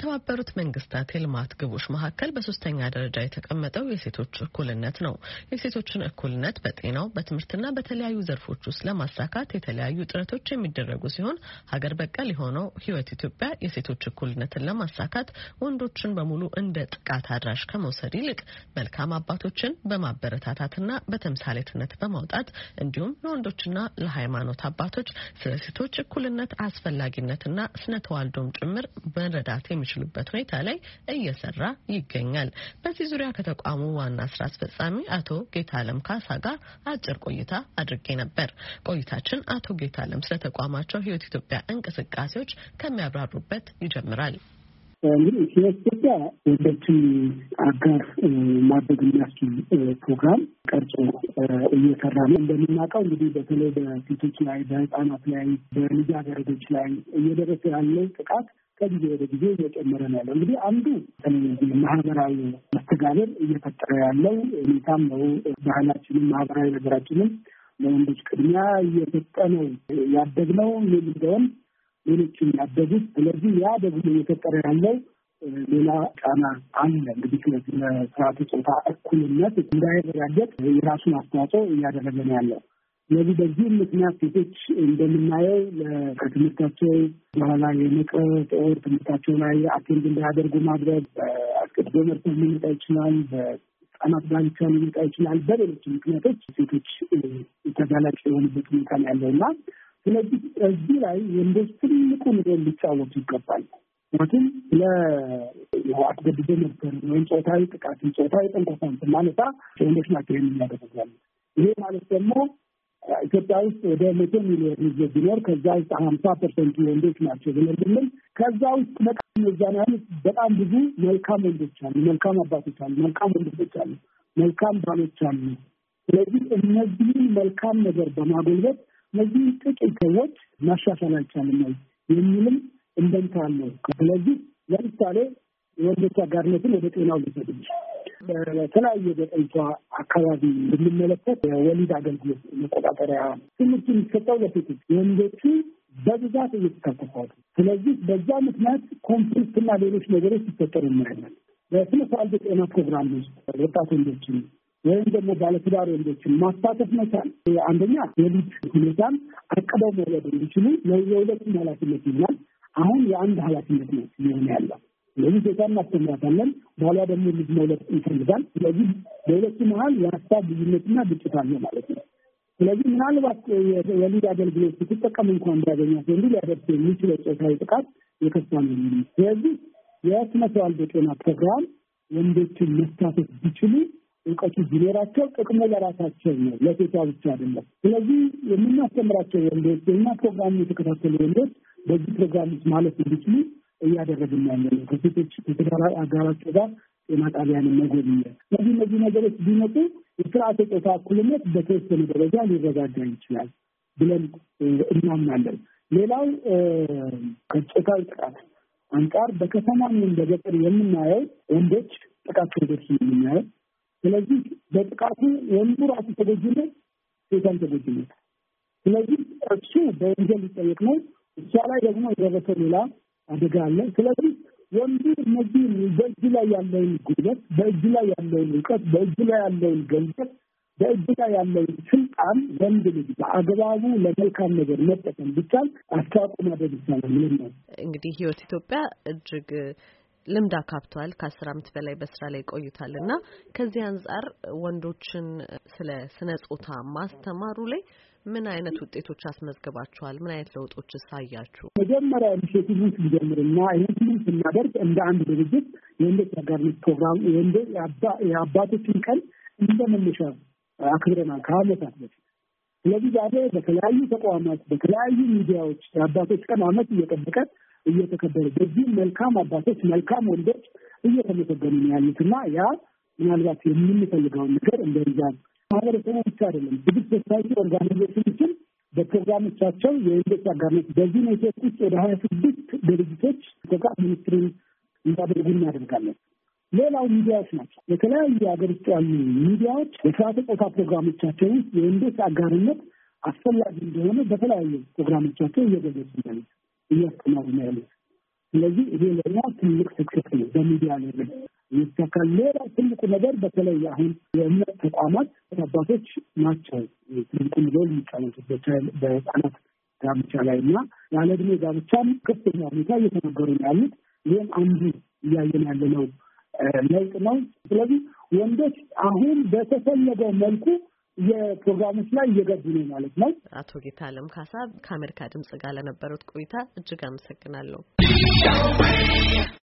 በተባበሩት መንግስታት የልማት ግቦች መካከል በሶስተኛ ደረጃ የተቀመጠው የሴቶች እኩልነት ነው። የሴቶችን እኩልነት በጤናው፣ በትምህርትና በተለያዩ ዘርፎች ውስጥ ለማሳካት የተለያዩ ጥረቶች የሚደረጉ ሲሆን ሀገር በቀል የሆነው ህይወት ኢትዮጵያ የሴቶች እኩልነትን ለማሳካት ወንዶችን በሙሉ እንደ ጥቃት አድራሽ ከመውሰድ ይልቅ መልካም አባቶችን በማበረታታትና በተምሳሌትነት በማውጣት እንዲሁም ለወንዶችና ለሃይማኖት አባቶች ስለ ሴቶች እኩልነት አስፈላጊነትና ስነ ተዋልዶም ጭምር መረዳት የሚችሉበት ሁኔታ ላይ እየሰራ ይገኛል። በዚህ ዙሪያ ከተቋሙ ዋና ስራ አስፈጻሚ አቶ ጌታለም ካሳ ጋር አጭር ቆይታ አድርጌ ነበር። ቆይታችን አቶ ጌታለም ስለ ተቋማቸው ህይወት ኢትዮጵያ እንቅስቃሴዎች ከሚያብራሩበት ይጀምራል። እንግዲህ ኢትዮጵያ ወንዶችን አጋር ማድረግ የሚያስችል ፕሮግራም ቀርጾ እየሰራ ነው። እንደምናውቀው እንግዲህ በተለይ በሴቶች ላይ፣ በህፃናት ላይ፣ በልጃገረዶች ላይ እየደረሰ ያለው ጥቃት ከጊዜ ወደ ጊዜ እየጨመረ ነው ያለው። እንግዲህ አንዱ ማህበራዊ መስተጋብር እየፈጠረ ያለው ሁኔታም ነው። ባህላችንም ማህበራዊ ነገራችንም ለወንዶች ቅድሚያ እየሰጠ ነው ያደግነው እንደውም ሌሎችም ያደጉት። ስለዚህ ያ ደግሞ እየፈጠረ ያለው ሌላ ጫና አለ። እንግዲህ ለስርዓተ ጾታ እኩልነት እንዳይረጋገጥ የራሱን አስተዋጽኦ እያደረገ ነው ያለው። ስለዚህ በዚህ ምክንያት ሴቶች እንደምናየው ከትምህርታቸው በኋላ የመቅረት ትምህርታቸው ላይ አቴንድ እንዳያደርጉ ማድረግ፣ አስገድዶ መድፈር ሊመጣ ይችላል፣ በህፃናት ጋብቻ ሊመጣ ይችላል። በሌሎች ምክንያቶች ሴቶች ተጋላጭ የሆኑበት ሁኔታ ነው ያለው እና ስለዚህ እዚህ ላይ ወንዶች ትልቁን ሮል ሊጫወቱ ይገባል። ምክንያቱም ለአስገድዶ መድፈር ወይም ጾታዊ ጥቃትን፣ ጾታዊ ጥንቆሳን ስናነሳ ወንዶች ናቸው ይህን የሚያደርጋሉ። ይሄ ማለት ደግሞ ኢትዮጵያ ውስጥ ወደ 100 ሚሊዮን ህዝብ ቢኖር ከዛ ውስጥ 50% ወንዶች ናቸው ብለን ከዛ ውስጥ በጣም ብዙ መልካም ወንዶች አሉ፣ መልካም አባቶች አሉ፣ መልካም ወንዶች አሉ፣ መልካም ባሎች አሉ። ስለዚህ እነዚህን መልካም ነገር በማጎልበት እነዚህ ጥቂት ሰዎች ማሻሻል አይቻልም የሚልም እንደምታ አለው። ስለዚህ ለምሳሌ የወንዶች አጋርነትን ወደ ጤናው ሊሰጥ ይችላል። በተለያየ በጤንቷ አካባቢ ብንመለከት የወሊድ አገልግሎት መቆጣጠሪያ ትምህርት የሚሰጠው ለሴቶች፣ ወንዶቹ በብዛት እየተሳተፋሉ። ስለዚህ በዛ ምክንያት ኮንፍሊክትና ሌሎች ነገሮች ሲፈጠሩ እናያለን። በስነ ተዋልዶ ጤና ፕሮግራም ውስጥ ወጣት ወንዶችን ወይም ደግሞ ባለትዳር ወንዶችን ማሳተፍ መቻል አንደኛ የልጅ ሁኔታን አቅደው መውለድ እንዲችሉ የሁለቱም ኃላፊነት ይሆናል። አሁን የአንድ ኃላፊነት ነው የሚሆን ያለው። ስለዚህ ሴቷን ማስተምራታለን፣ ባሏ ደግሞ ልጅ መውለድ ይፈልጋል። ስለዚህ በሁለቱ መሀል የሀሳብ ልዩነትና ግጭት አለ ማለት ነው። ስለዚህ ምናልባት የወሊድ አገልግሎት ስትጠቀም እንኳን እንዳገኛት ወንዱ ሊያደርስ የሚችለው ጾታዊ ጥቃት የከፋ ነው። ስለዚህ የስነ ተዋልዶ ጤና ፕሮግራም ወንዶችን መሳተፍ ቢችሉ እውቀቱ ቢኖራቸው ጥቅሙ ለራሳቸው ነው፣ ለሴቷ ብቻ አይደለም። ስለዚህ የምናስተምራቸው ወንዶች እና ፕሮግራም የተከታተሉ ወንዶች በዚህ ፕሮግራም ውስጥ ማለት እንዲችሉ እያደረግን ያለነው ከሴቶች ከትዳር አጋራቸው ጋር ጤና ጣቢያን መጎብኘት። ስለዚህ እነዚህ ነገሮች ቢመጡ የስርዓተ ጾታ እኩልነት በተወሰነ ደረጃ ሊረጋጋ ይችላል ብለን እናምናለን። ሌላው ከጾታዊ ጥቃት አንጻር በከተማም በገጠር የምናየው ወንዶች ጥቃት ሲደርስ የምናየው። ስለዚህ በጥቃቱ ወንዱ ራሱ ተጎጂነት፣ ሴቷም ተጎጂነት። ስለዚህ እሱ በወንጀል ሊጠየቅ ነው፣ እሷ ላይ ደግሞ የደረሰ ሌላ አደጋ አለ። ስለዚህ ወንዱ እነዚህ በእጅ ላይ ያለውን ጉልበት፣ በእጅ ላይ ያለውን እውቀት፣ በእጅ ላይ ያለውን ገንዘብ፣ በእጅ ላይ ያለውን ስልጣን ወንድ ልጅ በአግባቡ ለመልካም ነገር መጠቀም ቢቻል አስተዋጽኦ ማድረግ ይቻላል። ምን ነው እንግዲህ ህይወት ኢትዮጵያ እጅግ ልምድ አካብቷል። ከ10 ዓመት በላይ በስራ ላይ ቆይቷልና ከዚህ አንጻር ወንዶችን ስለ ስነ ጾታ ማስተማሩ ላይ ምን አይነት ውጤቶች አስመዝግባችኋል? ምን አይነት ለውጦች አሳያችሁ? መጀመሪያ ኢኒሼቲቭን ስንጀምርና ይህንን ስናደርግ እንደ አንድ ድርጅት የወንዶች አጋርነት ፕሮግራም የአባቶችን ቀን እንደመነሻ አክብረናል ከዓመታት በፊት። ስለዚህ ዛሬ በተለያዩ ተቋማት በተለያዩ ሚዲያዎች የአባቶች ቀን ዓመት እየጠበቀ እየተከበረ በዚህ መልካም አባቶች መልካም ወንዶች እየተመሰገኑ ነው ያሉትና ያ ምናልባት የምንፈልገውን ነገር እንደዚያ ማህበረሰቡ ብቻ አይደለም ሲቪል ሶሳይቲ ኦርጋናይዜሽኖችን በፕሮግራሞቻቸው የወንዶች አጋርነት በዚህ ኔትወርክ ውስጥ ወደ 26 ድርጅቶች ተቋም ሚኒስትሪ እንዳደርጉ እናደርጋለን። ሌላው ሚዲያዎች ናቸው። የተለያዩ ሀገር ውስጥ ያሉ ሚዲያዎች የስርዓተ ጾታ ፕሮግራሞቻቸው ውስጥ የወንዶች አጋርነት አስፈላጊ እንደሆነ በተለያዩ ፕሮግራሞቻቸው እየገለጹ ነው እያስተማሩ ነው ያሉት። ስለዚህ ይሄ ለኛ ትልቅ ስኬት ነው። በሚዲያ ላይ ይተካል። ሌላ ትልቁ ነገር በተለይ አሁን የእምነት ተቋማት አባቶች ናቸው ትልቁን ሮል የሚጫወቱት በህፃናት ጋብቻ ላይ እና ያለ ዕድሜ ጋብቻም ከፍተኛ ሁኔታ እየተነገሩ ነው ያሉት። ይህም አንዱ እያየን ያለነው ለውጥ ነው። ስለዚህ ወንዶች አሁን በተፈለገው መልኩ የፕሮግራሞች ላይ እየገቡ ነው ማለት ነው። አቶ ጌታለም ካሳ ከአሜሪካ ድምጽ ጋር ለነበሩት ቆይታ እጅግ አመሰግናለሁ።